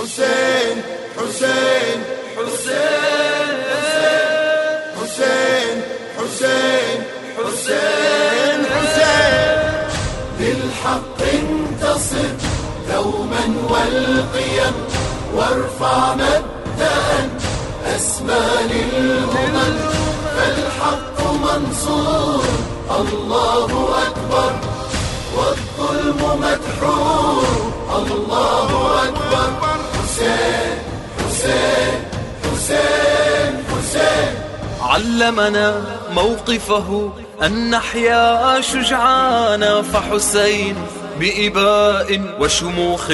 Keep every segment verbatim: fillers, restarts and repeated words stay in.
حسين حسين حسين حسين حسين حسين حسين للحق انتصر دوما والقيم وارفع مبدأ أسمى للأمم فالحق منصور الله أكبر والظلم مدحور الله أكبر حسين حسين حسين حسين علمنا موقفه أن نحيا شجعانا فحسين بإباء وشموخ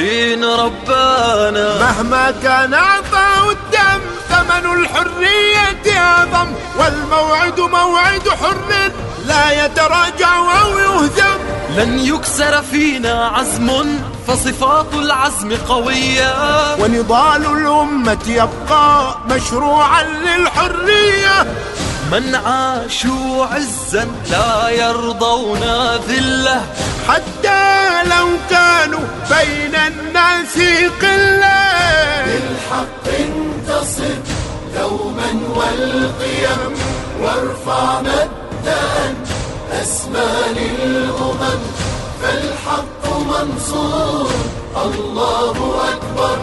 ربانا مهما كان عطاء الدم ثمن الحرية أعظم والموعد موعد حر لا يتراجع أو يهزم لن يكسر فينا عزم فصفات العزم قوية ونضال الأمة يبقى مشروعا للحرية من عاشوا عزا لا يرضون ذله حتى لو كانوا بين الناس قلة للحق انتصر دوما والقيم وارفع مبدأ أسمى للأمم فالحق منصور الله أكبر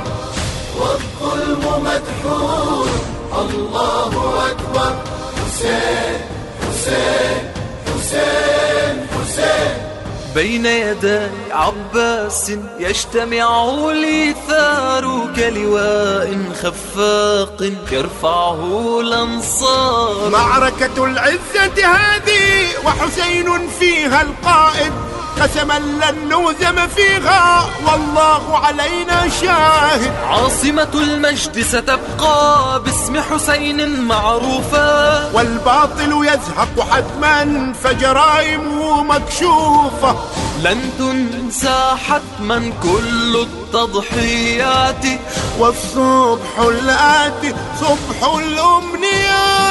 والظلم مدحور الله أكبر حسين حسين حسين حسين بين يدي عباس يجتمع الإيثار كلواء خفاق يرفعه الأنصار معركة العزة هذه وحسين فيها القائد قسما لن نهزم فيها والله علينا شاهد عاصمة المجد ستبقى باسم حسين معروفة والباطل يزهق حتما فجرائمه مكشوفة لن تنسى حتما كل التضحيات والصبح الآتي صبح الأمنيات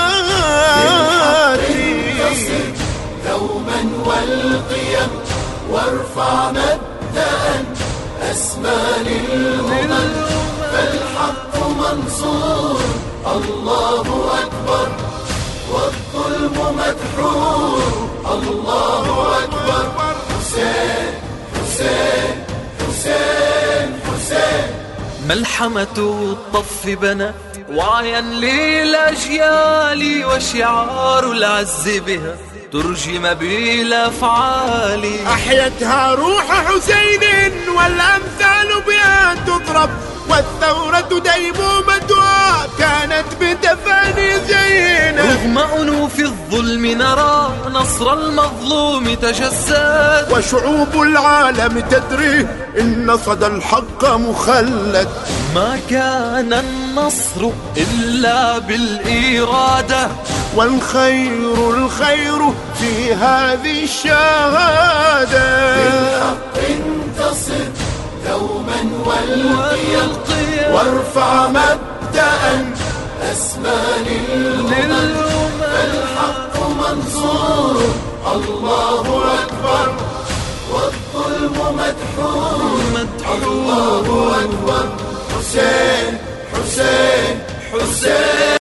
دوما والقيم وارفع مبدأ أسمى للأمم فالحق منصور الله أكبر والظلم مدحور الله أكبر حسين حسين حسين حسين ملحمة الطف بنت وعيا للأجيال وشعار العز بها ترجم بالأفعال أحيتها روح حسين والأمثال بها تضرب والثورة ديمومتها كانت بتفاني زينب رغم أنوف الظلم نرى نصر المظلوم تجسد وشعوب العالم تدري إن صدى الحق مخلد ما كان النصر إلا بالإرادة والخير الخير في هذه الشهادة للحق انتصر دوما والقيم وارفع مبدأ أسمى للأمم فالحق منصور الله أكبر والظلم مدحور الله أكبر حسين حسين حسين